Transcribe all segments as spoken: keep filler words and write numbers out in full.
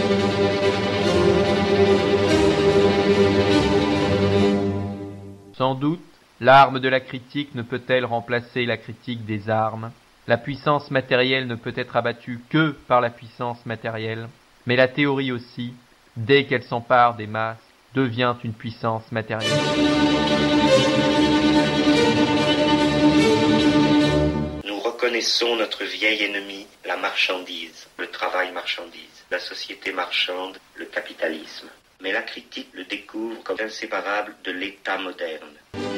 Sans doute, l'arme de la critique ne peut-elle remplacer la critique des armes. La puissance matérielle ne peut être abattue que par la puissance matérielle, mais la théorie aussi, dès qu'elle s'empare des masses, devient une puissance matérielle. Nous reconnaissons notre vieil ennemi, la marchandise, le travail marchandise, la société marchande, le capitalisme. Mais la critique le découvre comme inséparable de l'État moderne.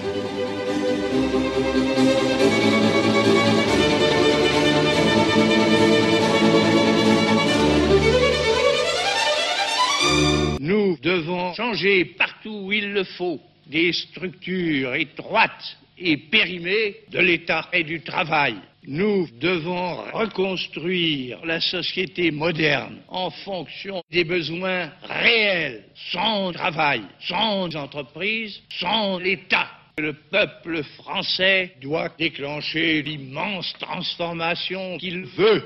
Nous devons changer partout où il le faut des structures étroites et périmées de l'État et du travail. Nous devons reconstruire la société moderne en fonction des besoins réels, sans travail, sans entreprise, sans l'État. Le peuple français doit déclencher l'immense transformation qu'il veut.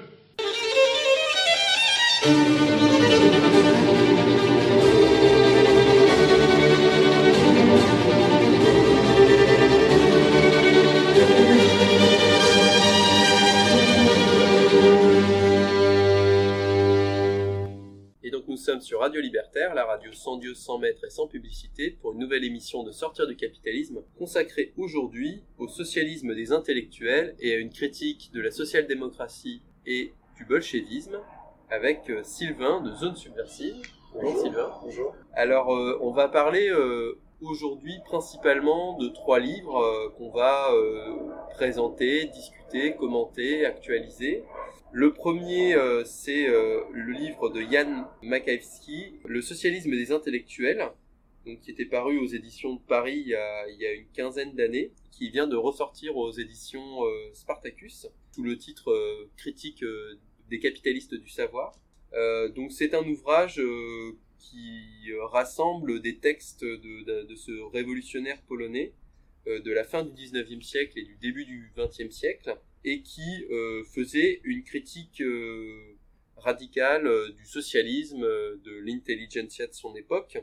Nous sommes sur Radio Libertaire, la radio sans Dieu, sans maître et sans publicité, pour une nouvelle émission de Sortir du capitalisme, consacrée aujourd'hui au socialisme des intellectuels et à une critique de la social-démocratie et du bolchevisme, avec euh, Sylvain de Zone Subversive. Bonjour, Bonjour Sylvain. Bonjour. Alors, euh, on va parler euh, aujourd'hui principalement de trois livres euh, qu'on va euh, présenter, discuter, commenter, actualiser. Le premier, euh, c'est euh, le livre de Jan Makhaevski, Le socialisme des intellectuels, donc, qui était paru aux éditions de Paris il y a, il y a une quinzaine d'années, qui vient de ressortir aux éditions euh, Spartacus, sous le titre euh, Critique euh, des capitalistes du savoir. Euh, donc c'est un ouvrage euh, qui rassemble des textes de, de, de ce révolutionnaire polonais euh, de la fin du dix-neuvième siècle et du début du vingtième siècle, et qui euh, faisait une critique euh, radicale euh, du socialisme, euh, de l'intelligentsia de son époque,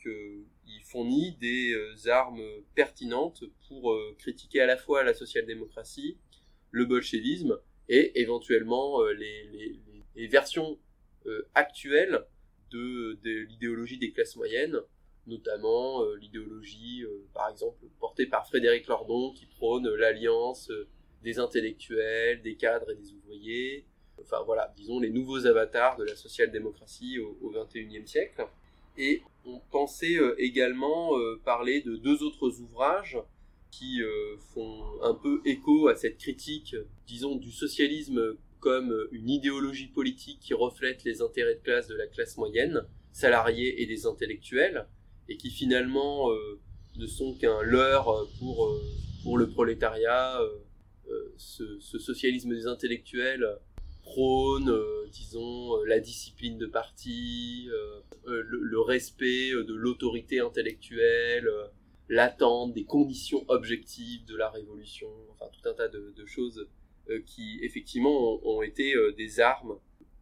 qu'il fournit des euh, armes pertinentes pour euh, critiquer à la fois la social-démocratie, le bolchevisme, et éventuellement euh, les, les, les versions euh, actuelles de, de l'idéologie des classes moyennes, notamment euh, l'idéologie, euh, par exemple, portée par Frédéric Lordon, qui prône euh, l'alliance euh, des intellectuels, des cadres et des ouvriers, enfin voilà, disons les nouveaux avatars de la social-démocratie au, au vingt et unième siècle. Et on pensait euh, également euh, parler de deux autres ouvrages qui euh, font un peu écho à cette critique, disons, du socialisme comme une idéologie politique qui reflète les intérêts de classe de la classe moyenne, salariée et des intellectuels, et qui finalement euh, ne sont qu'un leurre pour, euh, pour le prolétariat. euh, Euh, ce, ce socialisme des intellectuels prône, euh, disons, euh, la discipline de parti, euh, euh, le, le respect de l'autorité intellectuelle, euh, l'attente des conditions objectives de la révolution, enfin tout un tas de, de choses euh, qui effectivement ont, ont été euh, des armes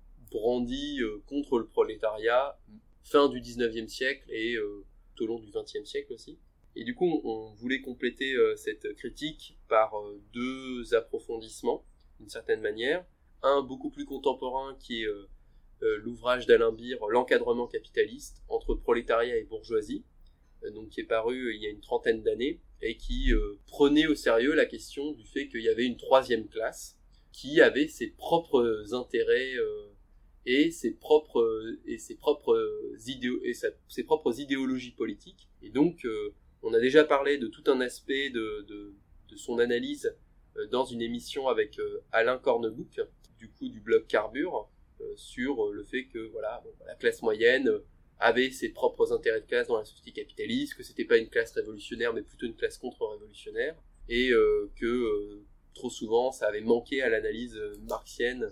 brandies euh, contre le prolétariat fin du dix-neuvième siècle et euh, tout au long du vingtième siècle aussi. Et du coup, on voulait compléter euh, cette critique par euh, deux approfondissements, d'une certaine manière. Un beaucoup plus contemporain qui est euh, euh, l'ouvrage d'Alain Beer, L'encadrement capitaliste entre prolétariat et bourgeoisie, euh, donc qui est paru euh, il y a une trentaine d'années, et qui euh, prenait au sérieux la question du fait qu'il y avait une troisième classe qui avait ses propres intérêts euh, et ses propres et ses propres idéo- et sa, ses propres idéologies politiques. Et donc euh, on a déjà parlé de tout un aspect de, de, de son analyse euh, dans une émission avec euh, Alain Cornebouc, du coup du blog Carbure, euh, sur euh, le fait que voilà, bon, la classe moyenne euh, avait ses propres intérêts de classe dans la société capitaliste, que c'était pas une classe révolutionnaire mais plutôt une classe contre-révolutionnaire, et euh, que euh, trop souvent ça avait manqué à l'analyse marxienne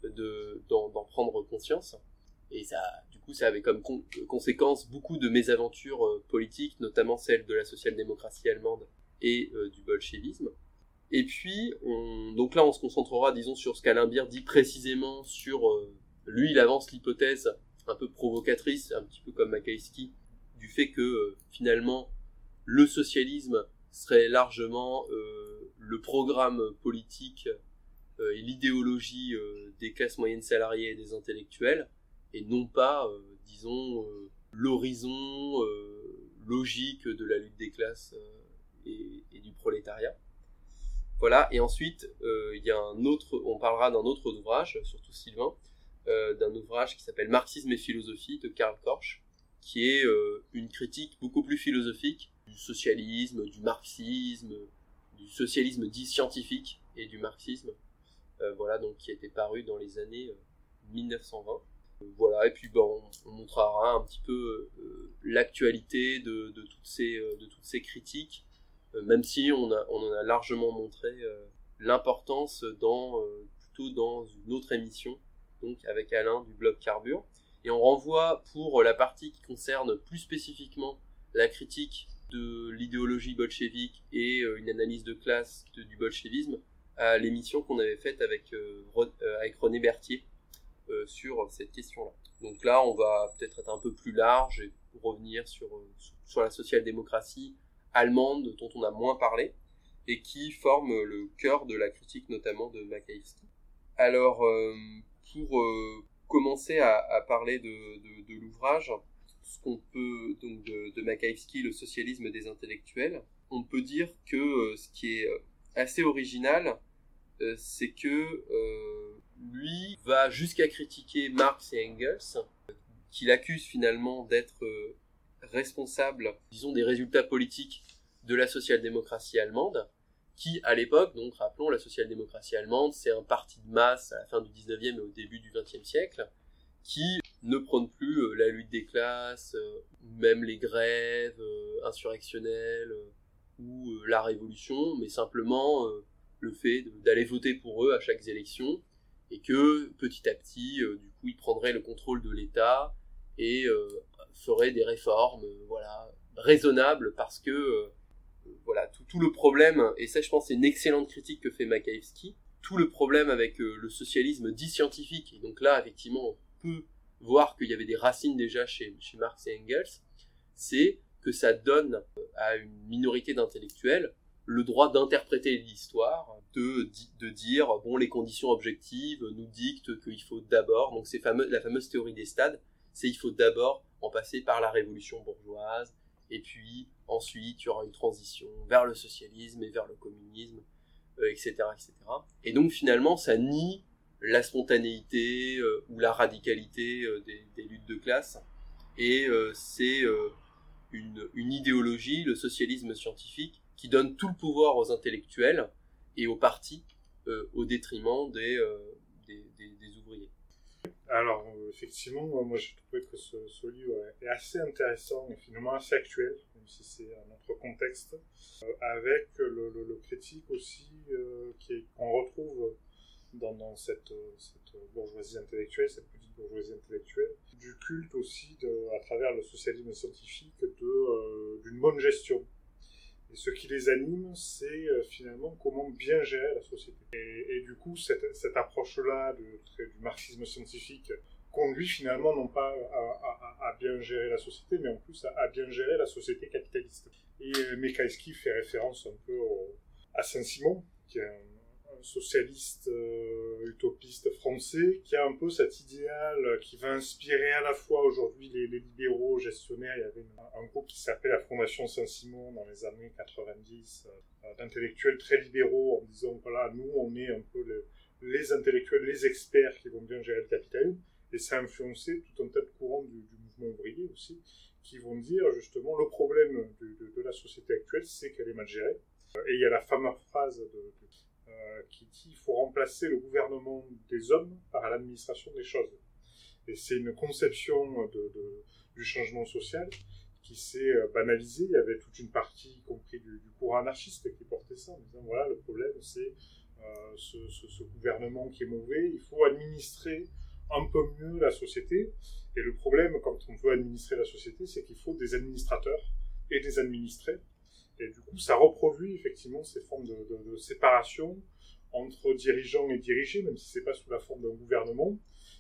de, d'en, d'en prendre conscience. Et ça, du coup, ça avait comme con- conséquence beaucoup de mésaventures euh, politiques, notamment celle de la social-démocratie allemande et euh, du bolchevisme. Et puis, on, donc là, on se concentrera, disons, sur ce qu'Alain Beer dit précisément sur... Euh, lui, il avance l'hypothèse un peu provocatrice, un petit peu comme Makhaïevski, du fait que euh, finalement le socialisme serait largement euh, le programme politique euh, et l'idéologie euh, des classes moyennes salariées et des intellectuels, et non pas, euh, disons, euh, l'horizon euh, logique de la lutte des classes euh, et, et du prolétariat. Voilà, et ensuite, euh, il y a un autre, on parlera d'un autre ouvrage, surtout Sylvain, euh, d'un ouvrage qui s'appelle Marxisme et philosophie de Karl Korsch, qui est euh, une critique beaucoup plus philosophique du socialisme, du marxisme, du socialisme dit scientifique et du marxisme, euh, voilà, donc qui a été paru dans les années euh, mille neuf cent vingt. Euh, voilà, et puis bon, on, on montrera un petit peu euh, l'actualité de, de, toutes ces, euh, de toutes ces critiques, euh, même si on, a, on en a largement montré euh, l'importance dans, euh, plutôt dans une autre émission, donc avec Alain du blog Carbure. Et on renvoie pour la partie qui concerne plus spécifiquement la critique de l'idéologie bolchevique et euh, une analyse de classe de, du bolchevisme à l'émission qu'on avait faite avec, euh, Re, euh, avec René Berthier euh, sur cette question-là. Donc là, on va peut-être être un peu plus large et revenir sur, euh, sur la social-démocratie allemande dont on a moins parlé et qui forme le cœur de la critique notamment de Makhaïevski. Alors, euh, pour euh, commencer à, à parler de, de, de l'ouvrage, ce qu'on peut donc de, de Makhaïevski, le socialisme des intellectuels, on peut dire que euh, ce qui est assez original, euh, c'est que euh, lui va jusqu'à critiquer Marx et Engels, qu'il accuse finalement d'être euh, responsable, disons, des résultats politiques de la social-démocratie allemande, qui, à l'époque, donc rappelons, la social-démocratie allemande, c'est un parti de masse à la fin du dix-neuvième et au début du vingtième siècle, qui ne prône plus euh, la lutte des classes, euh, même les grèves euh, insurrectionnelles, euh, ou euh, la révolution, mais simplement euh, le fait de, d'aller voter pour eux à chaque élection, et que, petit à petit, euh, du coup, ils prendraient le contrôle de l'État, et euh, feraient des réformes, euh, voilà, raisonnables, parce que euh, voilà, tout, tout le problème, et ça je pense c'est une excellente critique que fait Makhaïevski, tout le problème avec euh, le socialisme dit scientifique, et donc là effectivement on peut voir qu'il y avait des racines déjà chez, chez Marx et Engels, c'est que ça donne à une minorité d'intellectuels le droit d'interpréter l'histoire, de, de dire bon les conditions objectives nous dictent qu'il faut d'abord, donc c'est fameux, la fameuse théorie des stades, c'est il faut d'abord en passer par la révolution bourgeoise, et puis ensuite il y aura une transition vers le socialisme et vers le communisme, euh, et cetera, et cetera. Et donc finalement ça nie la spontanéité euh, ou la radicalité euh, des, des luttes de classe, et euh, c'est euh, une, une idéologie, le socialisme scientifique, qui donne tout le pouvoir aux intellectuels et aux partis euh, au détriment des, euh, des, des, des ouvriers. Alors, euh, effectivement, moi j'ai trouvé que ce, ce livre est assez intéressant et finalement assez actuel, même si c'est un autre contexte, euh, avec le, le, le critique aussi euh, qui est, qu'on retrouve dans, dans cette, cette bourgeoisie intellectuelle, cette petite bourgeoisie intellectuelle, du culte aussi de, à travers le socialisme scientifique de, euh, d'une bonne gestion. Et ce qui les anime, c'est euh, finalement comment bien gérer la société. Et, et du coup, cette, cette approche-là de, du marxisme scientifique conduit finalement non pas à, à, à bien gérer la société, mais en plus à, à bien gérer la société capitaliste. Et euh, Makhaïevski fait référence un peu au, à Saint-Simon, qui est un, un socialiste euh, utopiste français, qui a un peu cet idéal qui va inspirer à la fois aujourd'hui les, les libéraux gestionnaires. Il y avait une, un groupe qui s'appelait la Fondation Saint-Simon dans les années quatre-vingt-dix, euh, d'intellectuels très libéraux en disant voilà, nous on est un peu le, les intellectuels, les experts qui vont bien gérer le capitalisme, et ça a influencé tout un tas de courants du, du mouvement ouvrier aussi, qui vont dire justement le problème de, de, de la société actuelle, c'est qu'elle est mal gérée. Et il y a la fameuse phrase de, de Euh, qui dit qu'il faut remplacer le gouvernement des hommes par l'administration des choses. Et c'est une conception de, de, du changement social qui s'est banalisée. Il y avait toute une partie, y compris du, du courant anarchiste, qui portait ça, en disant voilà, le problème c'est euh, ce, ce, ce gouvernement qui est mauvais, il faut administrer un peu mieux la société. Et le problème, quand on veut administrer la société, c'est qu'il faut des administrateurs et des administrés. Et du coup, ça reproduit effectivement ces formes de, de, de séparation entre dirigeants et dirigés, même si c'est pas sous la forme d'un gouvernement.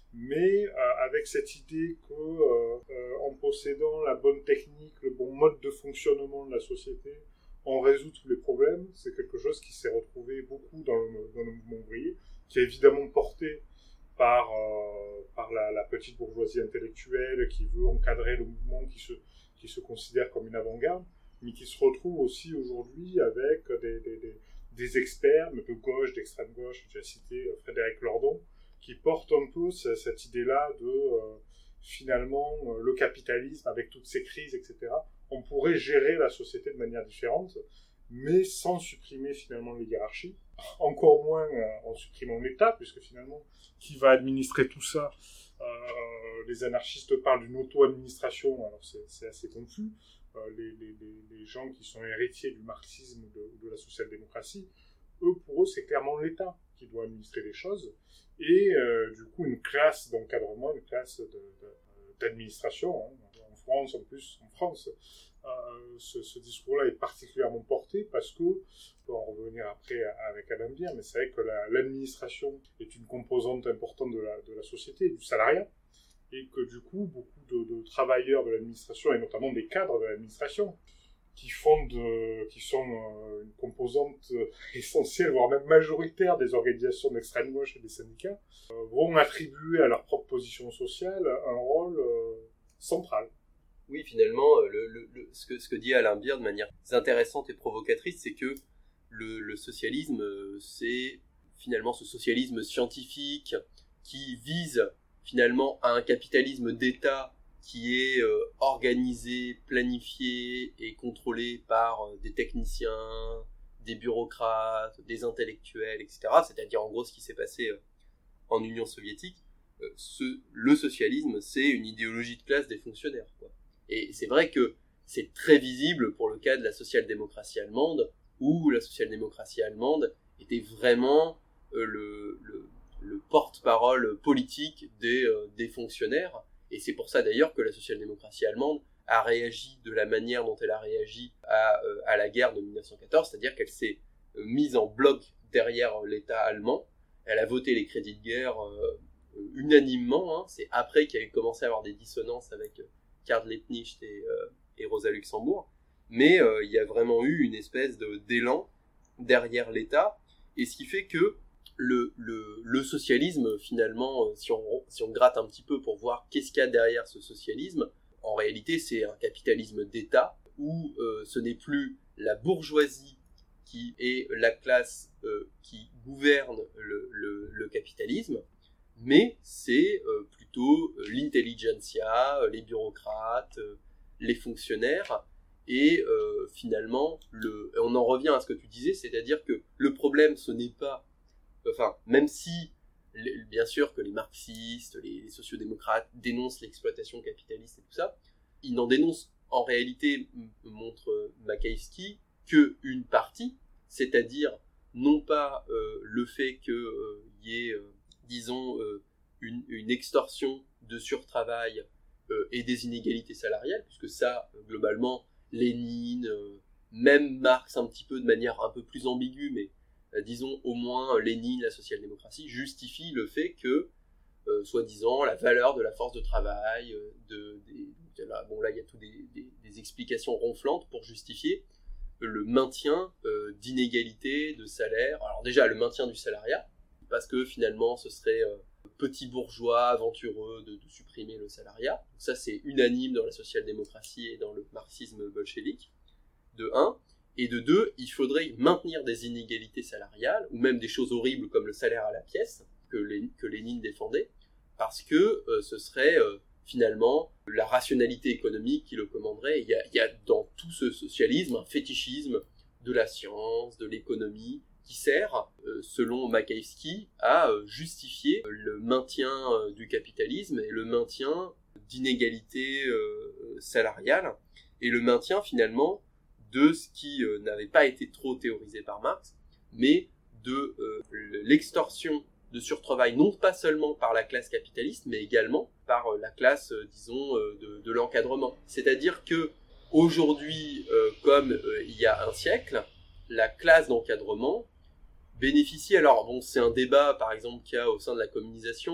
mais euh, avec cette idée que euh, euh, en possédant la bonne technique, le bon mode de fonctionnement de la société, on résout tous les problèmes. C'est quelque chose qui s'est retrouvé beaucoup dans le, dans le mouvement ouvrier, qui est évidemment porté par, euh, par la, la petite bourgeoisie intellectuelle qui veut encadrer le mouvement, qui se, qui se considère comme une avant-garde, mais qui se retrouve aussi aujourd'hui avec des, des, des, des experts de gauche, d'extrême gauche, j'ai cité Frédéric Lordon, qui portent un peu cette idée-là de, euh, finalement, euh, le capitalisme, avec toutes ces crises, et cetera, on pourrait gérer la société de manière différente, mais sans supprimer finalement les hiérarchies, encore moins euh, en supprimant l'État, puisque finalement, qui va administrer tout ça? euh, Les anarchistes parlent d'une auto-administration, alors c'est, c'est assez confus. Euh, les, les, les gens qui sont héritiers du marxisme ou de, de la social-démocratie, eux, pour eux, c'est clairement l'État qui doit administrer les choses, et euh, du coup, une classe d'encadrement, une classe de, de, d'administration, hein, en France, en plus, en France, euh, ce, ce discours-là est particulièrement porté parce que, on peut en revenir après avec Alain Bière, mais c'est vrai que la, l'administration est une composante importante de la, de la société, du salariat, et que du coup, beaucoup de, de travailleurs de l'administration, et notamment des cadres de l'administration, qui font de, qui sont euh, une composante essentielle, voire même majoritaire des organisations d'extrême gauche et des syndicats, euh, vont attribuer à leur propre position sociale un rôle euh, central. Oui, finalement, le, le, le, ce, que, ce que dit Alain Bière de manière intéressante et provocatrice, c'est que le, le socialisme, c'est finalement ce socialisme scientifique qui vise finalement à un capitalisme d'État qui est euh, organisé, planifié et contrôlé par euh, des techniciens, des bureaucrates, des intellectuels, et cetera. C'est-à-dire en gros ce qui s'est passé euh, en Union soviétique. Euh, ce, le socialisme, c'est une idéologie de classe des fonctionnaires, quoi. Et c'est vrai que c'est très visible pour le cas de la social-démocratie allemande, où la social-démocratie allemande était vraiment euh, le, le, le porte-parole politique des, euh, des fonctionnaires. Et c'est pour ça d'ailleurs que la social-démocratie allemande a réagi de la manière dont elle a réagi à, euh, à la guerre de dix-neuf cent quatorze, c'est-à-dire qu'elle s'est euh, mise en bloc derrière l'État allemand. Elle a voté les crédits de guerre euh, unanimement, hein. C'est après qu'il y a commencé à avoir des dissonances avec euh, Karl Liebknecht et, euh, et Rosa Luxembourg. Mais euh, il y a vraiment eu une espèce de, d'élan derrière l'État, et ce qui fait que Le, le, le socialisme, finalement, si on, si on gratte un petit peu pour voir qu'est-ce qu'il y a derrière ce socialisme, en réalité, c'est un capitalisme d'État où euh, ce n'est plus la bourgeoisie qui est la classe euh, qui gouverne le, le, le capitalisme, mais c'est euh, plutôt euh, l'intelligentsia, euh, les bureaucrates, euh, les fonctionnaires, et euh, finalement, le, on en revient à ce que tu disais, c'est-à-dire que le problème, ce n'est pas Enfin, même si, bien sûr, que les marxistes, les, les sociodémocrates dénoncent l'exploitation capitaliste et tout ça, ils n'en dénoncent en réalité, montre Makhaïevski, qu'une partie, c'est-à-dire non pas euh, le fait qu'il euh, y ait, euh, disons, euh, une, une extorsion de surtravail euh, et des inégalités salariales, puisque ça, euh, globalement, Lénine, euh, même Marx un petit peu de manière un peu plus ambiguë, mais disons au moins Lénine, la social-démocratie, justifie le fait que, euh, soi-disant, la valeur de la force de travail, euh, de, de, de la, bon là il y a tout des, des, des explications ronflantes pour justifier le maintien euh, d'inégalités de salaire. Alors déjà le maintien du salariat, parce que finalement ce serait euh, petit bourgeois aventureux de, de supprimer le salariat. Donc ça c'est unanime dans la social-démocratie et dans le marxisme bolchevique, de un. Et de deux, il faudrait maintenir des inégalités salariales, ou même des choses horribles comme le salaire à la pièce, que, Lé- que Lénine défendait, parce que euh, ce serait euh, finalement la rationalité économique qui le commanderait. Il y a, il y a dans tout ce socialisme un fétichisme de la science, de l'économie, qui sert, euh, selon Makhaïevski, à euh, justifier le maintien euh, du capitalisme et le maintien d'inégalités euh, salariales, et le maintien finalement de ce qui euh, n'avait pas été trop théorisé par Marx, mais de euh, l'extorsion de surtravail, non pas seulement par la classe capitaliste, mais également par euh, la classe, euh, disons, euh, de, de l'encadrement. C'est-à-dire que aujourd'hui, euh, comme euh, il y a un siècle, la classe d'encadrement bénéficie, alors bon, c'est un débat par exemple qu'il y a au sein de la communisation,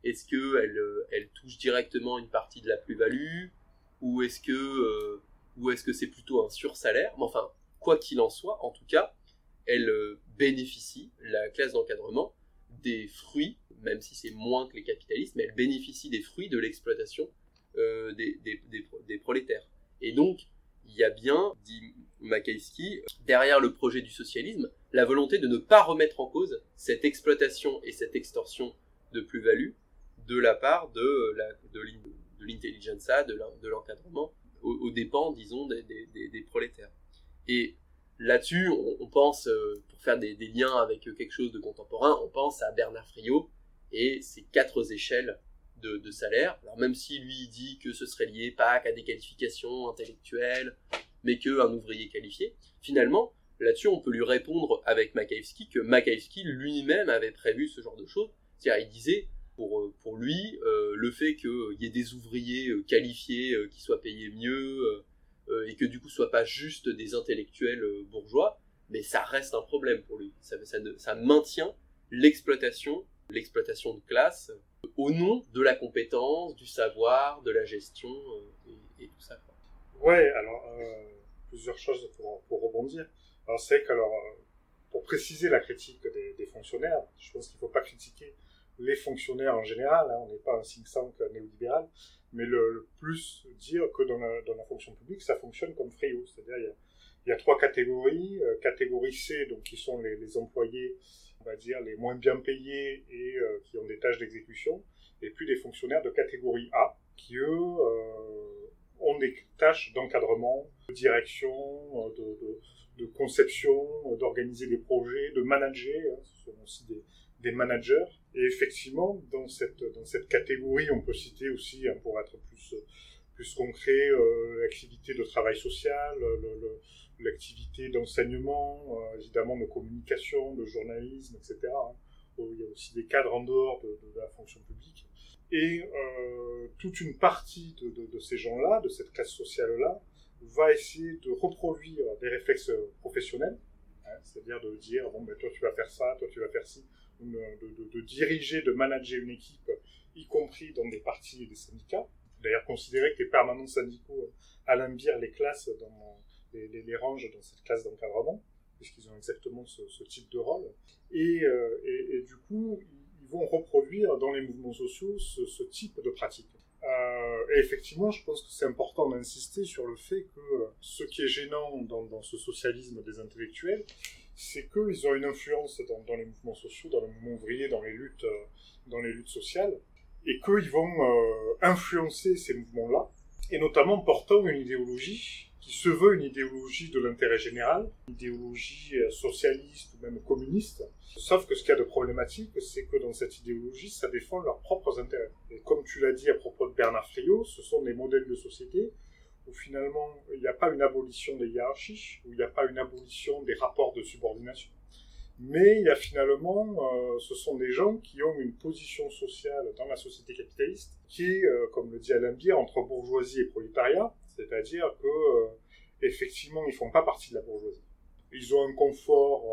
Est-ce qu'elle euh, elle touche directement une partie de la plus-value, ou est-ce que euh, ou est-ce que c'est plutôt un sursalaire? Mais enfin, quoi qu'il en soit, en tout cas, elle euh, bénéficie, la classe d'encadrement, des fruits, même si c'est moins que les capitalistes, mais elle bénéficie des fruits de l'exploitation euh, des, des, des, des prolétaires. Et donc, il y a bien, dit Makhaïevski, derrière le projet du socialisme, la volonté de ne pas remettre en cause cette exploitation et cette extorsion de plus-value de la part de, la, de, de l'intelligentsia, de, la, de l'encadrement, aux, aux dépens, disons, des, des, des, des prolétaires. Et là-dessus, on, on pense, euh, pour faire des, des liens avec quelque chose de contemporain, on pense à Bernard Friot et ses quatre échelles de, de salaire. Alors même si lui dit que ce serait lié pas qu'à des qualifications intellectuelles, mais qu'un ouvrier qualifié, finalement, là-dessus, on peut lui répondre avec Makhaïevski que Makhaïevski lui-même avait prévu ce genre de choses. C'est-à-dire, il disait, pour, pour lui, euh, le fait qu'il y ait des ouvriers qualifiés euh, qui soient payés mieux, euh, et que du coup, ce soit pas juste des intellectuels euh, bourgeois, mais ça reste un problème pour lui. Ça, ça, ça maintient l'exploitation, l'exploitation de classe, euh, au nom de la compétence, du savoir, de la gestion, euh, et, et tout ça. Ouais, alors, euh, plusieurs choses pour, pour rebondir. Alors, c'est que, alors, euh, pour préciser la critique des, des fonctionnaires, je pense qu'il ne faut pas critiquer les fonctionnaires en général, hein, on n'est pas un think tank néolibéral, mais le, le plus dire que dans la, dans la fonction publique, ça fonctionne comme Friot, c'est-à-dire il y a, il y a trois catégories, euh, catégorie C, donc qui sont les, les employés, on va dire, les moins bien payés et euh, qui ont des tâches d'exécution, et puis des fonctionnaires de catégorie A, qui eux euh, ont des tâches d'encadrement, de direction, de, de, de conception, d'organiser des projets, de manager, hein, ce sont aussi des, des managers. Et effectivement, dans cette, dans cette catégorie, on peut citer aussi, hein, pour être plus, plus concret, euh, l'activité de travail social, le, le, l'activité d'enseignement, euh, évidemment de communication, de journalisme, et cetera. Hein. Il y a aussi des cadres en dehors de, de, de la fonction publique. Et euh, toute une partie de, de, de ces gens-là, de cette classe sociale-là, va essayer de reproduire des réflexes professionnels, hein, c'est-à-dire de dire, bon, ben, toi tu vas faire ça, toi tu vas faire ci, de, de, de diriger, de manager une équipe, y compris dans des partis et des syndicats. D'ailleurs, considérer que les permanents syndicaux alambièrent les classes, dans, les, les, les rangent dans cette classe d'encadrement, puisqu'ils ont exactement ce, ce type de rôle. Et, euh, et, et du coup, ils vont reproduire dans les mouvements sociaux ce, ce type de pratique. Euh, et effectivement, je pense que c'est important d'insister sur le fait que ce qui est gênant dans, dans ce socialisme des intellectuels, c'est qu'ils ont une influence dans, dans les mouvements sociaux, dans le mouvement ouvrier, dans les luttes, euh, dans les luttes sociales, et qu'ils vont euh, influencer ces mouvements-là, et notamment portant une idéologie qui se veut une idéologie de l'intérêt général, une idéologie socialiste ou même communiste. Sauf que ce qu'il y a de problématique, c'est que dans cette idéologie, ça défend leurs propres intérêts. Et comme tu l'as dit à propos de Bernard Friot, ce sont des modèles de société où finalement, il n'y a pas une abolition des hiérarchies, où il n'y a pas une abolition des rapports de subordination. Mais il y a finalement, euh, ce sont des gens qui ont une position sociale dans la société capitaliste qui est, euh, comme le dit Alambier, entre bourgeoisie et prolétariat, c'est-à-dire que euh, effectivement, ils font pas partie de la bourgeoisie. Ils ont un confort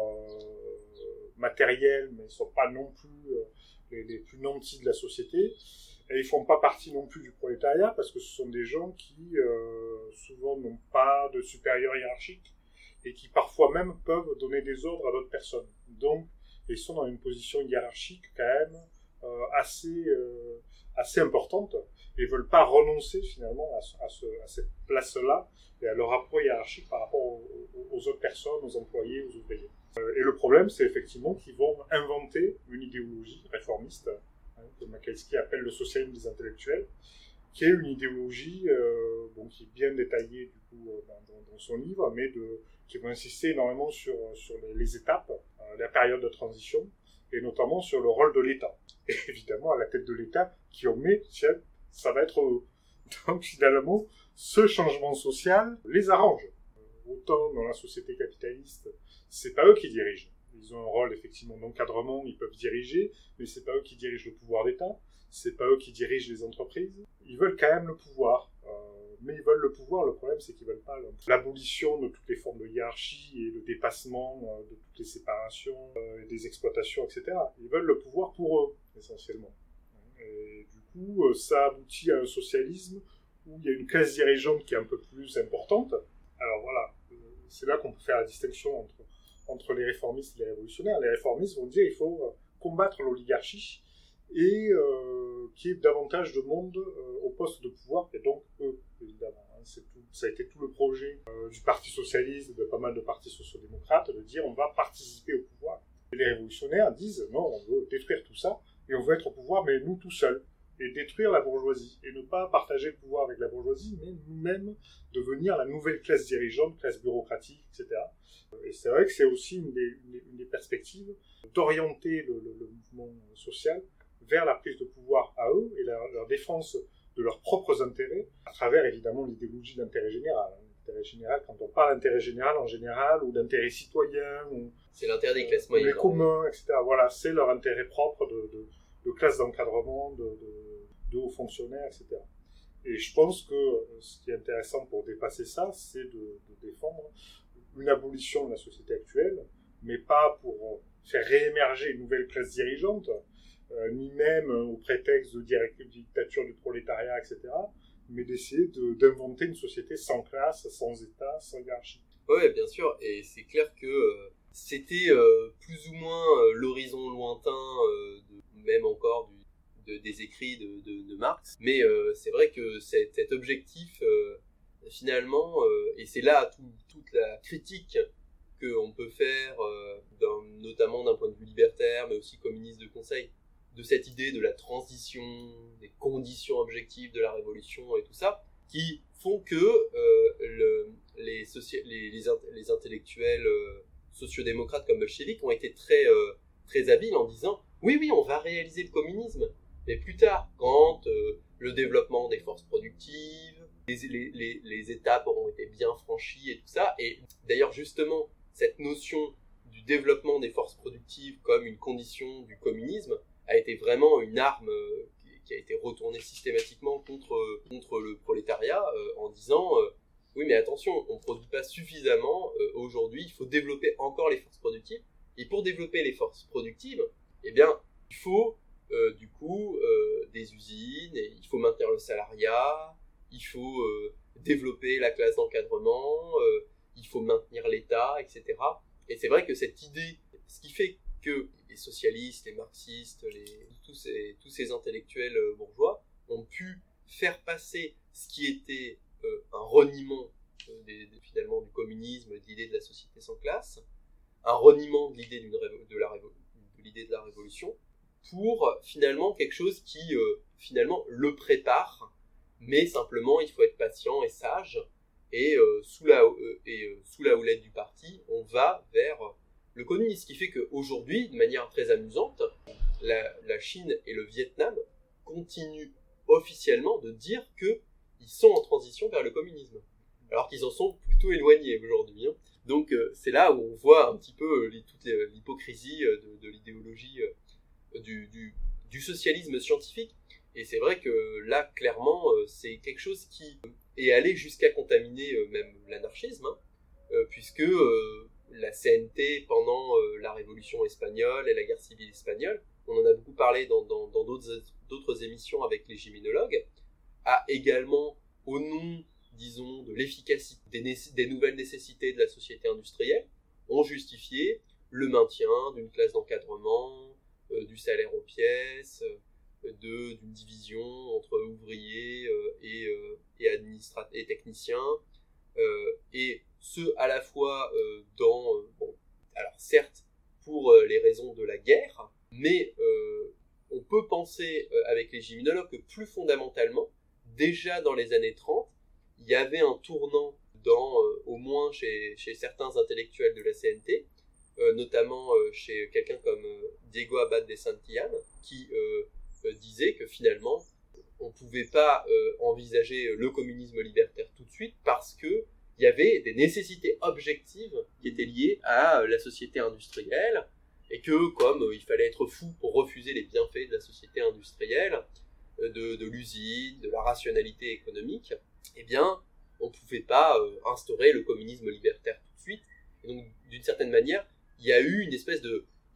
euh, matériel, mais ils sont pas non plus euh, les, les plus nantis de la société. Et ils font pas partie non plus du prolétariat parce que ce sont des gens qui euh, souvent n'ont pas de supérieur hiérarchique et qui parfois même peuvent donner des ordres à d'autres personnes. Donc, ils sont dans une position hiérarchique quand même euh, assez, euh, assez importante et ne veulent pas renoncer finalement à, à, ce, à cette place-là et à leur rapport hiérarchique par rapport aux, aux autres personnes, aux employés, aux ouvriers. Euh, et le problème, c'est effectivement qu'ils vont inventer une idéologie réformiste, hein, que Makhaïevski appelle le socialisme des intellectuels, qui est une idéologie euh, bon, qui est bien détaillée du coup euh, dans, dans, dans son livre, mais de, qui va insister énormément sur, sur les, les étapes, euh, la période de transition, et notamment sur le rôle de l'État. Et évidemment, à la tête de l'État, qui on met, tiens, ça va être eux. Donc finalement, ce changement social les arrange. Autant dans la société capitaliste, c'est pas eux qui dirigent. Ils ont un rôle effectivement d'encadrement, ils peuvent diriger, mais c'est pas eux qui dirigent le pouvoir d'État, c'est pas eux qui dirigent les entreprises. Ils veulent quand même le pouvoir, euh, mais ils veulent le pouvoir. Le problème, c'est qu'ils veulent pas l'abolition de toutes les formes de hiérarchie et le dépassement euh, de toutes les séparations, euh, et des exploitations, et cetera. Ils veulent le pouvoir pour eux, essentiellement. Et du coup, ça aboutit à un socialisme où il y a une classe dirigeante qui est un peu plus importante. Alors voilà, c'est là qu'on peut faire la distinction entre, entre les réformistes et les révolutionnaires. Les réformistes vont dire qu'il faut combattre l'oligarchie et euh, qu'il y ait davantage de monde euh, au poste de pouvoir, et donc eux, évidemment. Hein, c'est tout, ça a été tout le projet euh, du Parti socialiste, de pas mal de partis sociodémocrates, de dire on va participer au pouvoir. Et les révolutionnaires disent non, on veut détruire tout ça, et on veut être au pouvoir, mais nous tout seuls, et détruire la bourgeoisie, et ne pas partager le pouvoir avec la bourgeoisie, mais nous-mêmes devenir la nouvelle classe dirigeante, classe bureaucratique, et cetera. Et c'est vrai que c'est aussi une des, une des, une des perspectives d'orienter le, le, le mouvement social vers la prise de pouvoir à eux et leur, leur défense de leurs propres intérêts, à travers évidemment l'idéologie d'intérêt général. L'intérêt général, quand on parle d'intérêt général en général, ou d'intérêt citoyen, ou c'est l'intérêt des classes moyennes, les communs, et cetera. Voilà, c'est leur intérêt propre de, de, de classe d'encadrement, de, de, de hauts fonctionnaires, et cetera. Et je pense que ce qui est intéressant pour dépasser ça, c'est de, de défendre une abolition de la société actuelle, mais pas pour faire réémerger une nouvelle classe dirigeante, euh, ni même au prétexte de dictature du prolétariat, et cetera, mais d'essayer de, d'inventer une société sans classe, sans État, sans hiérarchie. Oui, bien sûr, et c'est clair que euh, c'était euh, plus ou moins euh, l'horizon lointain, euh, de, même encore du, de, des écrits de, de, de Marx, mais euh, c'est vrai que cet, cet objectif, euh, finalement, euh, et c'est là tout, toute la critique qu'on peut faire, euh, d'un, notamment d'un point de vue libertaire, mais aussi communiste de conseil, de cette idée de la transition, des conditions objectives de la révolution et tout ça, qui font que euh, le, les, soci- les, les, les intellectuels euh, sociodémocrates comme bolcheviques ont été très, euh, très habiles en disant « Oui, oui, on va réaliser le communisme, mais plus tard, quand euh, le développement des forces productives, les, les, les, les étapes auront été bien franchies et tout ça. » Et d'ailleurs, justement, cette notion du développement des forces productives comme une condition du communisme a été vraiment une arme euh, qui, qui a été retournée systématiquement contre, euh, contre le prolétariat euh, en disant euh, « Oui, mais attention, on ne produit pas suffisamment euh, aujourd'hui, il faut développer encore les forces productives. Et pour développer les forces productives, eh bien, il faut euh, du coup euh, des usines, et il faut maintenir le salariat, il faut euh, développer la classe d'encadrement, euh, il faut maintenir l'État, et cetera » Et c'est vrai que cette idée, ce qui fait que les socialistes, les marxistes, les, tous, ces, tous ces intellectuels bourgeois ont pu faire passer ce qui était euh, un reniement euh, des, des, finalement du communisme, de l'idée de la société sans classe, un reniement de l'idée, d'une révo- de, la révo- de l'idée de la révolution, pour finalement quelque chose qui euh, finalement le prépare, mais simplement il faut être patient et sage, et, euh, sous, la, euh, et euh, sous la houlette du parti, on va vers le communisme, ce qui fait qu'aujourd'hui, de manière très amusante, la, la Chine et le Vietnam continuent officiellement de dire qu'ils sont en transition vers le communisme, alors qu'ils en sont plutôt éloignés aujourd'hui. Hein. Donc euh, c'est là où on voit un petit peu les, toute les, l'hypocrisie de, de l'idéologie euh, du, du, du socialisme scientifique. Et c'est vrai que là, clairement, euh, c'est quelque chose qui est allé jusqu'à contaminer euh, même l'anarchisme, hein, euh, puisque... Euh, la C N T pendant euh, la Révolution espagnole et la guerre civile espagnole, on en a beaucoup parlé dans, dans, dans d'autres, d'autres émissions avec les giminologues, a également, au nom, disons, de l'efficacité des, né- des nouvelles nécessités de la société industrielle, ont justifié le maintien d'une classe d'encadrement, euh, du salaire aux pièces, euh, de, d'une division entre ouvriers euh, et, euh, et, administrat- et techniciens, euh, et ce à la fois euh, dans, euh, bon, alors certes pour euh, les raisons de la guerre, mais euh, on peut penser euh, avec les giminologues que plus fondamentalement, déjà dans les années trente, il y avait un tournant dans, euh, au moins chez, chez certains intellectuels de la C N T, euh, notamment euh, chez quelqu'un comme euh, Diego Abad de Santillán, qui euh, euh, disait que finalement on ne pouvait pas euh, envisager le communisme libertaire tout de suite parce que il y avait des nécessités objectives qui étaient liées à la société industrielle, et que comme euh, il fallait être fou pour refuser les bienfaits de la société industrielle, euh, de, de l'usine, de la rationalité économique, eh bien, on ne pouvait pas euh, instaurer le communisme libertaire tout de suite. Et donc, d'une certaine manière, il y a eu une espèce de...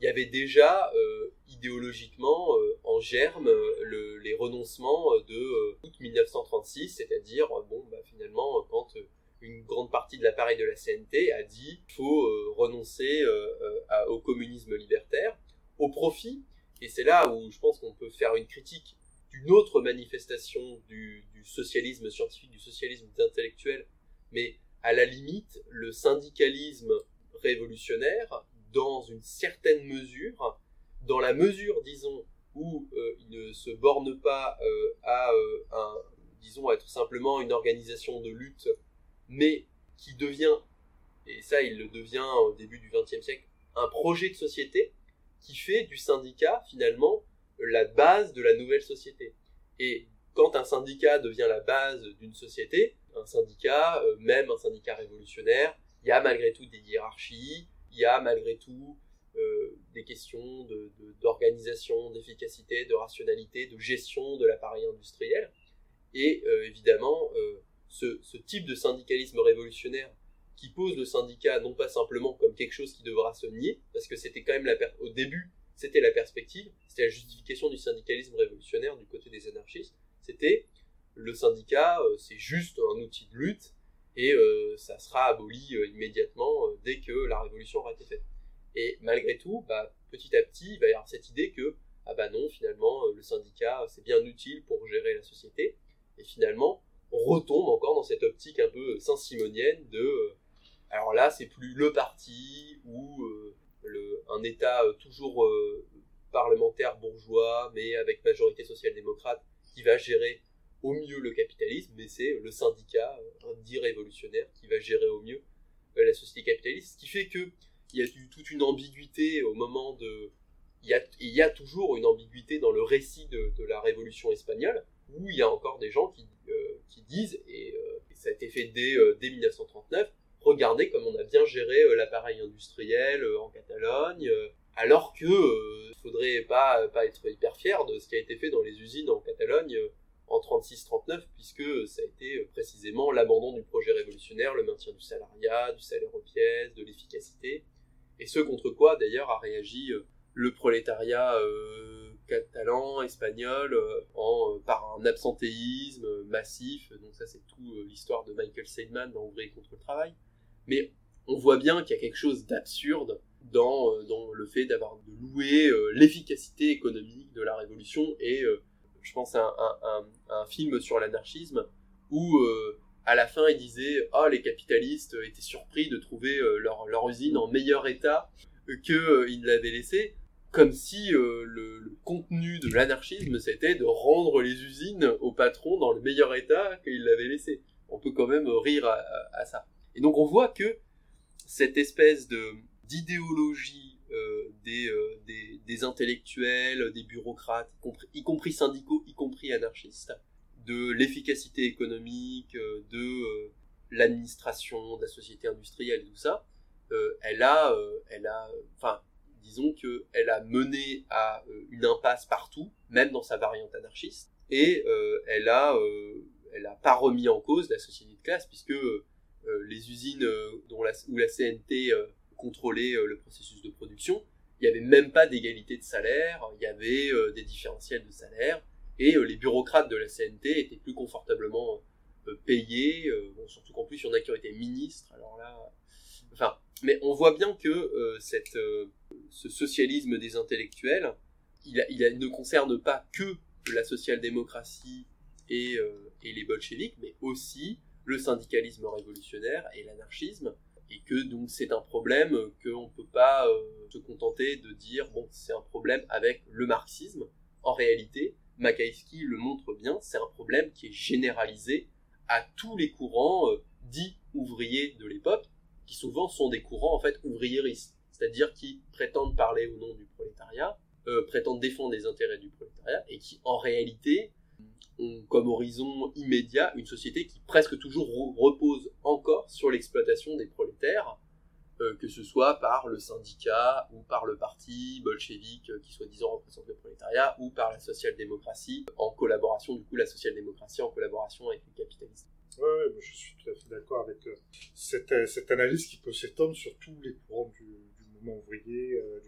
il y avait déjà euh, idéologiquement euh, en germe euh, le, les renoncements de euh, août dix-neuf cent trente-six, c'est-à-dire euh, bon bah finalement quand euh, une grande partie de l'appareil de la C N T a dit qu'il faut euh, renoncer euh, euh, à, au communisme libertaire au profit, et c'est là où je pense qu'on peut faire une critique d'une autre manifestation du, du socialisme scientifique, du socialisme intellectuel, mais à la limite le syndicalisme révolutionnaire dans une certaine mesure, dans la mesure, disons, où euh, il ne se borne pas euh, à, euh, un, disons, à être simplement une organisation de lutte, mais qui devient, et ça il le devient au début du vingtième siècle, un projet de société qui fait du syndicat, finalement, la base de la nouvelle société. Et quand un syndicat devient la base d'une société, un syndicat, euh, même un syndicat révolutionnaire, il y a malgré tout des hiérarchies, il y a malgré tout euh, des questions de, de, d'organisation, d'efficacité, de rationalité, de gestion de l'appareil industriel. Et euh, évidemment, euh, ce, ce type de syndicalisme révolutionnaire qui pose le syndicat non pas simplement comme quelque chose qui devra se nier, parce que c'était quand même la per- au début, c'était la perspective, c'était la justification du syndicalisme révolutionnaire du côté des anarchistes, c'était le syndicat, euh, c'est juste un outil de lutte, et euh, ça sera aboli euh, immédiatement euh, dès que la révolution aura été faite. Et malgré tout, bah, petit à petit, il va y avoir cette idée que, ah bah non, finalement, euh, le syndicat, c'est bien utile pour gérer la société, et finalement, on retombe encore dans cette optique un peu saint-simonienne de, euh, alors là, c'est plus le parti ou euh, le, un État euh, toujours euh, parlementaire bourgeois, mais avec majorité social-démocrate, qui va gérer au mieux le capitalisme, mais c'est le syndicat, euh, dit révolutionnaire, qui va gérer au mieux euh, la société capitaliste, ce qui fait que il y a eu toute une ambiguïté au moment de... Il y a, il y a toujours une ambiguïté dans le récit de, de la Révolution espagnole, où il y a encore des gens qui, euh, qui disent, et, euh, et ça a été fait dès, euh, dès dix-neuf cent trente-neuf, regardez comme on a bien géré euh, l'appareil industriel euh, en Catalogne, euh, alors que euh, faudrait pas, pas être hyper fier de ce qui a été fait dans les usines en Catalogne euh, en trente-six trente-neuf, puisque ça a été euh, précisément l'abandon du projet révolutionnaire, le maintien du salariat, du salaire aux pièces, de l'efficacité, et ce contre quoi d'ailleurs a réagi euh, le prolétariat euh, catalan, espagnol, euh, en, euh, par un absentéisme euh, massif. Donc ça c'est tout euh, l'histoire de Michael Seidman dans Ouvriers contre le travail. Mais on voit bien qu'il y a quelque chose d'absurde dans, euh, dans le fait d'avoir de louer euh, l'efficacité économique de la révolution, et euh, je pense à un, un, un, un film sur l'anarchisme où euh, à la fin il disait « Ah, oh, les capitalistes étaient surpris de trouver euh, leur, leur usine en meilleur état euh, qu'ils euh, l'avaient laissée », comme si euh, le, le contenu de l'anarchisme c'était de rendre les usines aux patrons dans le meilleur état qu'ils l'avaient laissé. On peut quand même rire à, à, à ça. Et donc on voit que cette espèce de, d'idéologie euh, des, euh, des, des intellectuels, des bureaucrates, y compris, y compris syndicaux, y compris anarchistes, de l'efficacité économique, euh, de euh, l'administration, de la société industrielle et tout ça, euh, elle a, euh, elle a, enfin, disons qu'elle a mené à euh, une impasse partout, même dans sa variante anarchiste, et euh, elle a, euh, elle a pas remis en cause la société de classe, puisque euh, les usines euh, dont la, où la C N T euh, contrôlait euh, le processus de production, il n'y avait même pas d'égalité de salaire, il y avait euh, des différentiels de salaire, et euh, les bureaucrates de la C N T étaient plus confortablement euh, payés, euh, bon, surtout qu'en plus il y en a qui ont été ministres, alors là... Enfin, mais on voit bien que euh, cette, euh, ce socialisme des intellectuels, il, a, il a, ne concerne pas que la social-démocratie et, euh, et les bolcheviks, mais aussi le syndicalisme révolutionnaire et l'anarchisme, et que donc c'est un problème qu'on ne peut pas euh, se contenter de dire bon, c'est un problème avec le marxisme. En réalité, Makhaïevski le montre bien, c'est un problème qui est généralisé à tous les courants euh, dits ouvriers de l'époque, qui souvent sont des courants en fait ouvriéristes, c'est-à-dire qui prétendent parler au nom du prolétariat, euh, prétendent défendre les intérêts du prolétariat, et qui en réalité ont comme horizon immédiat une société qui presque toujours re- repose encore sur l'exploitation des prolétaires, euh, que ce soit par le syndicat ou par le parti bolchevique euh, qui soi-disant représente le prolétariat, ou par la social-démocratie en collaboration, du coup la social-démocratie en collaboration avec les capitalistes. Oui, ouais, je suis tout à fait d'accord avec euh, cette, cette analyse qui peut s'étendre sur tous les courants du, du mouvement ouvrier, euh, du mouvement social.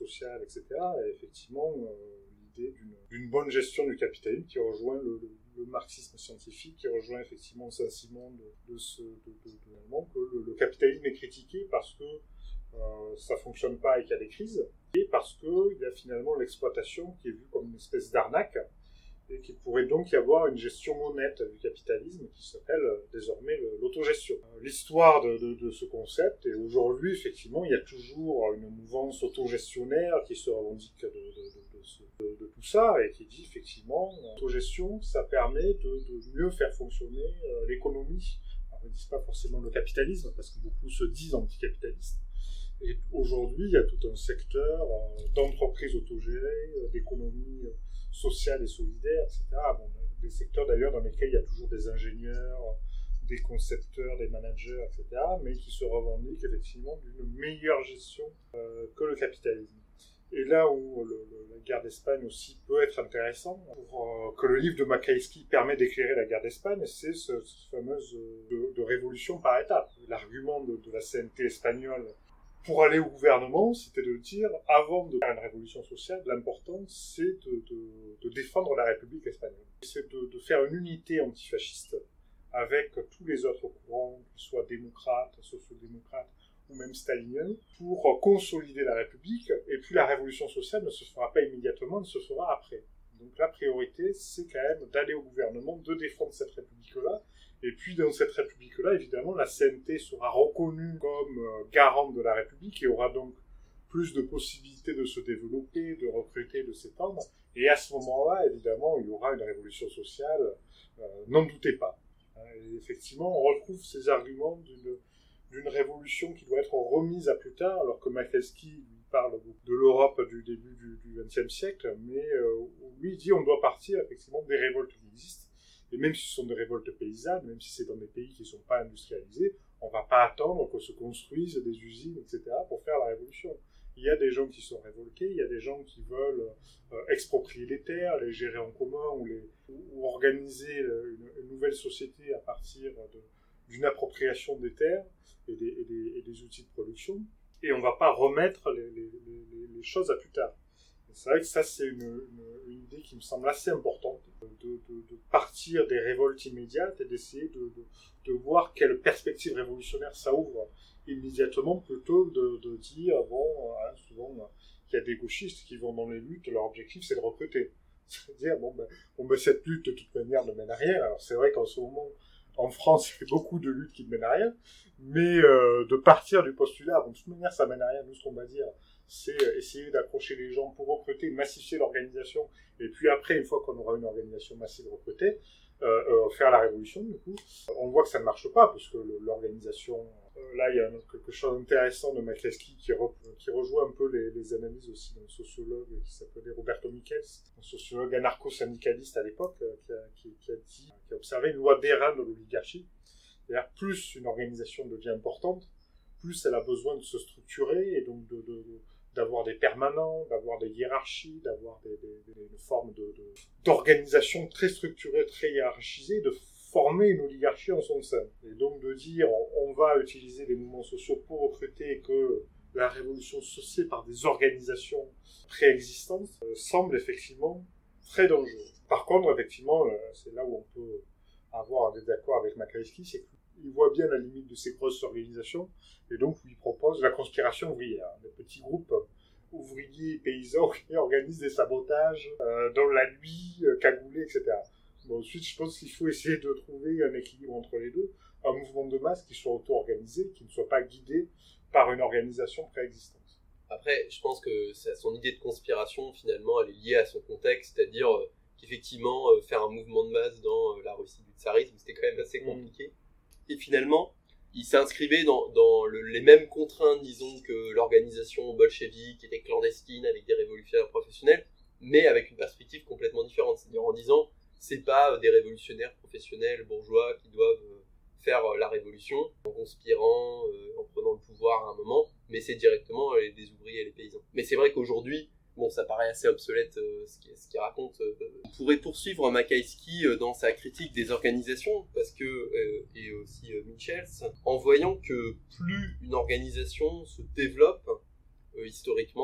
sociale, et cetera. Et effectivement, euh, l'idée d'une, d'une bonne gestion du capitalisme qui rejoint le, le, le marxisme scientifique, qui rejoint effectivement sensiblement de, de ce, de, de, de, de, que le, le capitalisme est critiqué parce que euh, ça fonctionne pas et qu'il y a des crises, et parce qu'il y a finalement l'exploitation qui est vue comme une espèce d'arnaque, et qu'il pourrait donc y avoir une gestion honnête du capitalisme qui s'appelle euh, désormais le, l'autogestion. Euh, l'histoire de, de, de ce concept, et aujourd'hui, effectivement, il y a toujours une mouvance autogestionnaire qui se revendique de, de, de, de, ce, de, de tout ça, et qui dit, effectivement, l'autogestion, ça permet de, de mieux faire fonctionner euh, l'économie. Alors, ils ne disent pas forcément le capitalisme, parce que beaucoup se disent anticapitalistes. Et aujourd'hui, il y a tout un secteur euh, d'entreprises autogérées, euh, d'économie euh, sociale et solidaire, et cetera. Bon, des secteurs d'ailleurs dans lesquels il y a toujours des ingénieurs, des concepteurs, des managers, et cetera, mais qui se revendiquent effectivement d'une meilleure gestion euh, que le capitalisme. Et là où le, le, la guerre d'Espagne aussi peut être intéressant, pour euh, que le livre de Makhaïski permet d'éclairer la guerre d'Espagne, c'est ce, ce fameuse de, de révolution par étapes. L'argument de, de la C N T espagnole pour aller au gouvernement, c'était de dire, avant de faire une révolution sociale, l'important, c'est de, de, de défendre la République espagnole. C'est de, de faire une unité antifasciste avec tous les autres courants, qu'ils soient démocrates, sociodémocrates ou même staliniens, pour consolider la République. Et puis la révolution sociale ne se fera pas immédiatement, elle se fera après. Donc la priorité, c'est quand même d'aller au gouvernement, de défendre cette République-là. Et puis, dans cette République-là, évidemment, la C N T sera reconnue comme euh, garante de la République et aura donc plus de possibilités de se développer, de recruter, de s'étendre. Et à ce moment-là, évidemment, il y aura une révolution sociale, euh, n'en doutez pas. Et effectivement, on retrouve ces arguments d'une, d'une révolution qui doit être remise à plus tard, alors que Makhaïski parle de l'Europe du début du vingtième siècle, mais euh, lui dit on doit partir effectivement des révoltes qui existent. Et même si ce sont des révoltes paysannes, même si c'est dans des pays qui ne sont pas industrialisés, on ne va pas attendre qu'on se construise des usines, et cetera pour faire la révolution. Il y a des gens qui sont révoltés, il y a des gens qui veulent euh, exproprier les terres, les gérer en commun ou, les, ou, ou organiser une, une nouvelle société à partir de, d'une appropriation des terres et des, et, des, et des outils de production. Et on ne va pas remettre les, les, les, les choses à plus tard. C'est vrai que ça, c'est une, une, une idée qui me semble assez importante, de, de, de partir des révoltes immédiates et d'essayer de, de, de voir quelle perspective révolutionnaire ça ouvre immédiatement, plutôt de, de dire, bon, hein, souvent, il y a des gauchistes qui vont dans les luttes, leur objectif, c'est de recruter. C'est-à-dire, bon, ben, bon, ben, cette lutte, de toute manière, ne mène à rien. Alors, c'est vrai qu'en ce moment, en France, il y a beaucoup de luttes qui ne mènent à rien, mais euh, de partir du postulat, bon, de toute manière, ça mène à rien, nous, ce qu'on va dire, c'est essayer d'accrocher les gens pour recruter, massifier l'organisation, et puis après, une fois qu'on aura une organisation massive recrutée, euh, euh, faire la révolution, du coup. On voit que ça ne marche pas, parce que le, l'organisation... Euh, là, il y a quelque chose d'intéressant de Makhaïski qui, re, qui rejoint un peu les, les analyses aussi d'un sociologue qui s'appelait Roberto Michels, un sociologue anarcho-syndicaliste à l'époque, euh, qui, a, qui, qui a dit, qui a observé une loi d'airain de l'oligarchie. C'est-à-dire, plus une organisation devient importante, plus elle a besoin de se structurer, et donc de... de, de d'avoir des permanents, d'avoir des hiérarchies, d'avoir des, des, des, des formes de, de, d'organisation très structurée, très hiérarchisée, de former une oligarchie en son sein. Et donc de dire, on, on va utiliser les mouvements sociaux pour recruter et que la révolution se fait par des organisations préexistantes, euh, semble effectivement très dangereux. Par contre, effectivement, euh, c'est là où on peut avoir un désaccord avec Makhaïski, c'est qu'il voit bien la limite de ces grosses organisations, et donc il propose la conspiration ouvrière, des petits groupes ouvriers et paysans qui organisent des sabotages euh, dans la nuit, euh, cagoulés, et cetera. Bon, ensuite, je pense qu'il faut essayer de trouver un équilibre entre les deux, un mouvement de masse qui soit auto-organisé, qui ne soit pas guidé par une organisation préexistante. Après, je pense que son idée de conspiration, finalement, elle est liée à son contexte, c'est-à-dire euh, qu'effectivement, euh, faire un mouvement de masse dans euh, la Russie du tsarisme, c'était quand même assez compliqué. Mmh. Et finalement, il s'inscrivait dans, dans le, les mêmes contraintes, disons, que l'organisation bolchevique, qui était clandestine, avec des révolutionnaires professionnels, mais avec une perspective complètement différente. C'est-à-dire en disant, c'est pas des révolutionnaires professionnels bourgeois qui doivent faire la révolution en conspirant, euh, en prenant le pouvoir à un moment, mais c'est directement euh, des ouvriers et les paysans. Mais c'est vrai qu'aujourd'hui, bon, ça paraît assez obsolète euh, ce qu'il ce qu'il raconte. Euh, on pourrait poursuivre Makhaïski euh, dans sa critique des organisations, parce que, euh, et aussi euh, Michels, en voyant que plus une organisation se développe euh, historiquement,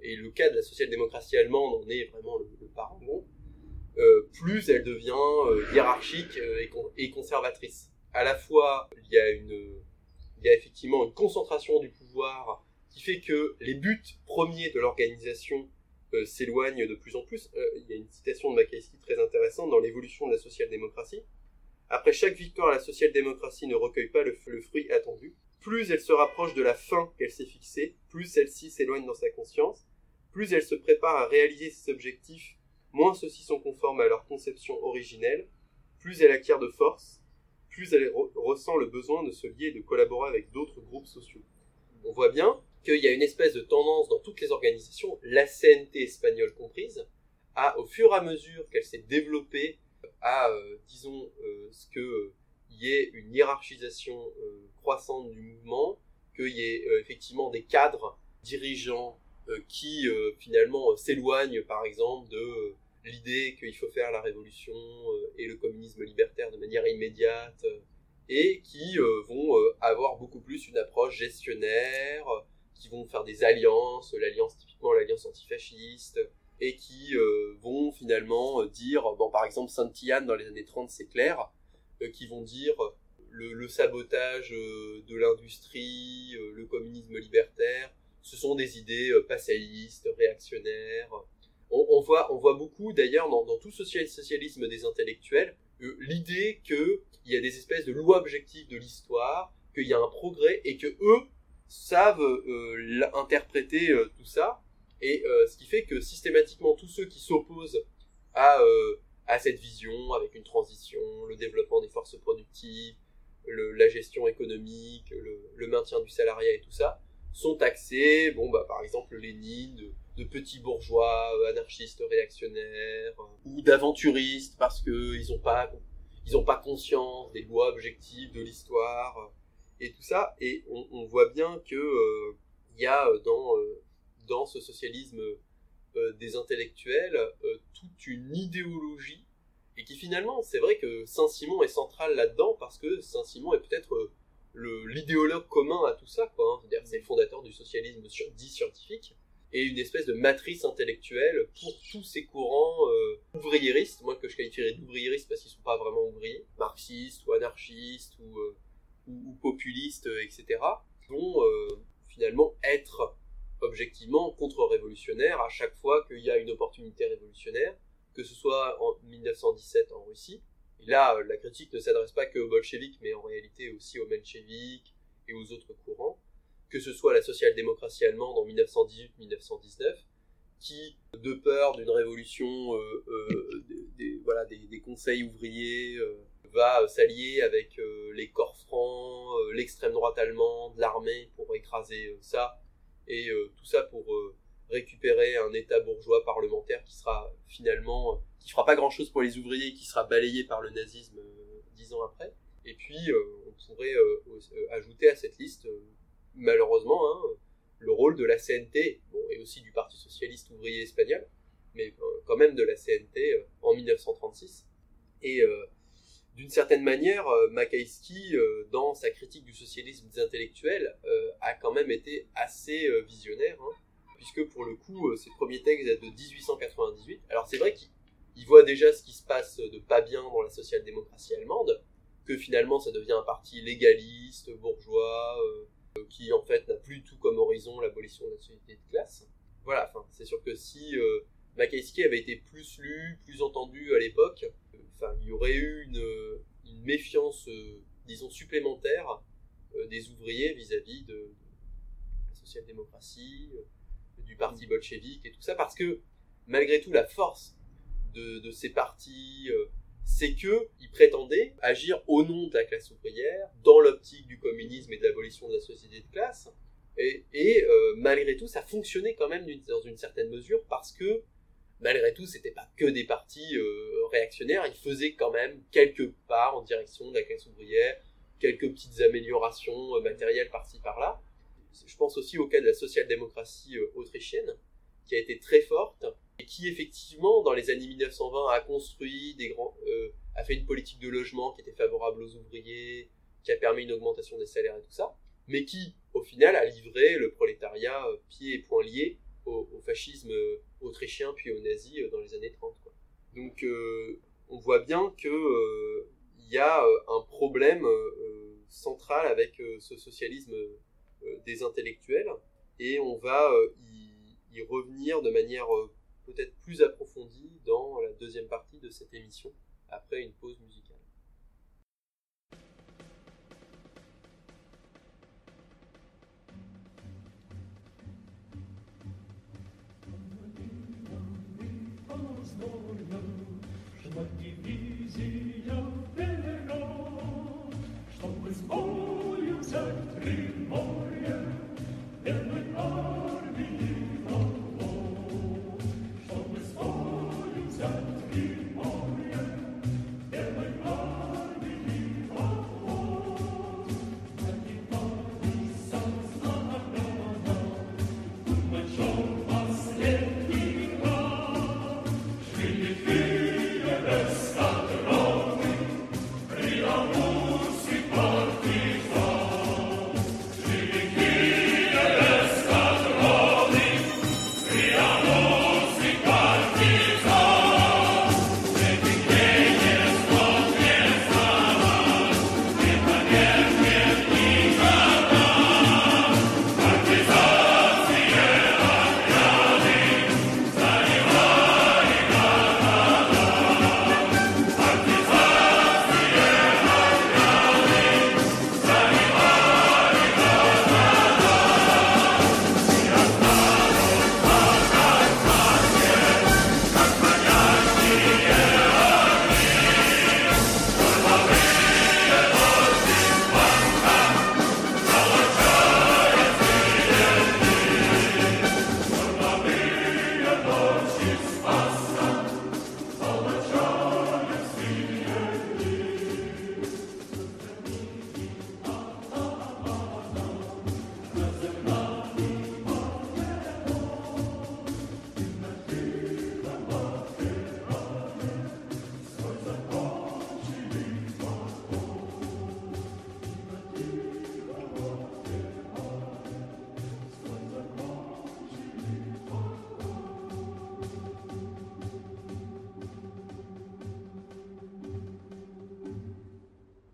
et le cas de la social-démocratie allemande en est vraiment le, le parangon, euh, plus elle devient euh, hiérarchique euh, et, con- et conservatrice. À la fois, il y a une, il y a effectivement une concentration du pouvoir qui fait que les buts premiers de l'organisation euh, s'éloignent de plus en plus. Euh, il y a une citation de Makhaïevski très intéressante dans l'évolution de la social-démocratie. Après chaque victoire, la social-démocratie ne recueille pas le, le fruit attendu. Plus elle se rapproche de la fin qu'elle s'est fixée, plus celle-ci s'éloigne dans sa conscience, plus elle se prépare à réaliser ses objectifs, moins ceux-ci sont conformes à leur conception originelle, plus elle acquiert de force, plus elle re- ressent le besoin de se lier et de collaborer avec d'autres groupes sociaux. On voit bien qu'il y a une espèce de tendance dans toutes les organisations, la C N T espagnole comprise, à, au fur et à mesure qu'elle s'est développée, à, euh, disons, euh, ce que euh, y ait une hiérarchisation euh, croissante du mouvement, qu'il y ait euh, effectivement des cadres dirigeants euh, qui euh, finalement euh, s'éloignent par exemple de euh, l'idée qu'il faut faire la révolution euh, et le communisme libertaire de manière immédiate, euh, et qui euh, vont euh, avoir beaucoup plus une approche gestionnaire, euh, qui vont faire des alliances, l'alliance typiquement l'alliance antifasciste, et qui euh, vont finalement euh, dire, bon par exemple Santillane dans les années trente c'est clair, euh, qui vont dire euh, le, le sabotage euh, de l'industrie, euh, le communisme libertaire, ce sont des idées euh, passéistes, réactionnaires. On, on, voit, on voit beaucoup d'ailleurs dans, dans tout social, socialisme des intellectuels, euh, l'idée qu'il y a des espèces de lois objectives de l'histoire, qu'il y a un progrès et que eux savent euh, interpréter euh, tout ça. Et euh, ce qui fait que systématiquement tous ceux qui s'opposent à, euh, à cette vision, avec une transition, le développement des forces productives, le, la gestion économique, le, le maintien du salariat et tout ça, sont taxés, bon bah par exemple Lénine, de, de petits bourgeois euh, anarchistes réactionnaires, euh, ou d'aventuristes parce que ils ont pas, ils ont pas conscience des lois objectives de l'histoire euh, et tout ça. Et on, on voit bien que euh, il y a dans euh, dans ce socialisme euh, des intellectuels euh, toute une idéologie, et qui finalement, c'est vrai que Saint-Simon est central là-dedans, parce que Saint-Simon est peut-être euh, le, l'idéologue commun à tout ça, quoi, hein. C'est-à-dire c'est le fondateur du socialisme sur, dit scientifique, et une espèce de matrice intellectuelle pour tous ces courants euh, ouvriéristes, moi que je qualifierais d'ouvriéristes parce qu'ils ne sont pas vraiment ouvriers, marxistes ou anarchistes ou, euh, ou, ou populistes, et cetera, vont euh, finalement être objectivement contre-révolutionnaire à chaque fois qu'il y a une opportunité révolutionnaire, que ce soit en dix-neuf cent dix-sept en Russie. Et là, la critique ne s'adresse pas que aux bolcheviks, mais en réalité aussi aux mencheviks et aux autres courants, que ce soit la social-démocratie allemande en dix-neuf cent dix-huit dix-neuf cent dix-neuf, qui, de peur d'une révolution euh, euh, des, des, voilà, des, des conseils ouvriers, euh, va s'allier avec euh, les corps francs, euh, l'extrême droite allemande, l'armée pour écraser euh, ça, et euh, tout ça pour euh, récupérer un état bourgeois parlementaire qui sera finalement, euh, qui fera pas grand chose pour les ouvriers, qui sera balayé par le nazisme euh, dix ans après. Et puis euh, on pourrait euh, euh, ajouter à cette liste, euh, malheureusement, hein, le rôle de la C N T, bon, et aussi du Parti socialiste ouvrier espagnol, mais euh, quand même de la C N T euh, en dix-neuf cent trente-six. Et euh, d'une certaine manière, euh, Makhaïevski, euh, dans sa critique du socialisme des intellectuels, euh, a quand même été assez euh, visionnaire, hein, puisque pour le coup, euh, ses premiers textes datent de dix-huit cent quatre-vingt-dix-huit. Alors c'est vrai qu'il il voit déjà ce qui se passe de pas bien dans la social-démocratie allemande, que finalement ça devient un parti légaliste, bourgeois, euh, qui en fait n'a plus du tout comme horizon l'abolition de la société de classe. Voilà, enfin, c'est sûr que si euh, Makhaïevski avait été plus lu, plus entendu à l'époque, enfin, il y aurait eu une, une méfiance, euh, disons, supplémentaire euh, des ouvriers vis-à-vis de, de la social-démocratie, euh, du parti bolchevique et tout ça, parce que, malgré tout, la force de, de ces partis, euh, c'est qu'ils prétendaient agir au nom de la classe ouvrière, dans l'optique du communisme et de l'abolition de la société de classe, et, et euh, malgré tout, ça fonctionnait quand même d'une, dans une certaine mesure, parce que malgré tout, c'était pas que des partis euh, réactionnaires, ils faisaient quand même quelques pas en direction de la classe ouvrière, quelques petites améliorations euh, matérielles par-ci par-là. Je pense aussi au cas de la social-démocratie euh, autrichienne, qui a été très forte, et qui effectivement, dans les années dix-neuf cent vingt, a construit des grands, euh, a fait une politique de logement qui était favorable aux ouvriers, qui a permis une augmentation des salaires et tout ça, mais qui, au final, a livré le prolétariat euh, pieds et poings liés au, au fascisme autrichien puis aux nazis dans les années trente, quoi. Donc euh, on voit bien que euh, il y a un problème euh, central avec euh, ce socialisme euh, des intellectuels, et on va euh, y, y revenir de manière euh, peut-être plus approfondie dans la deuxième partie de cette émission, après une pause musicale. Yeah.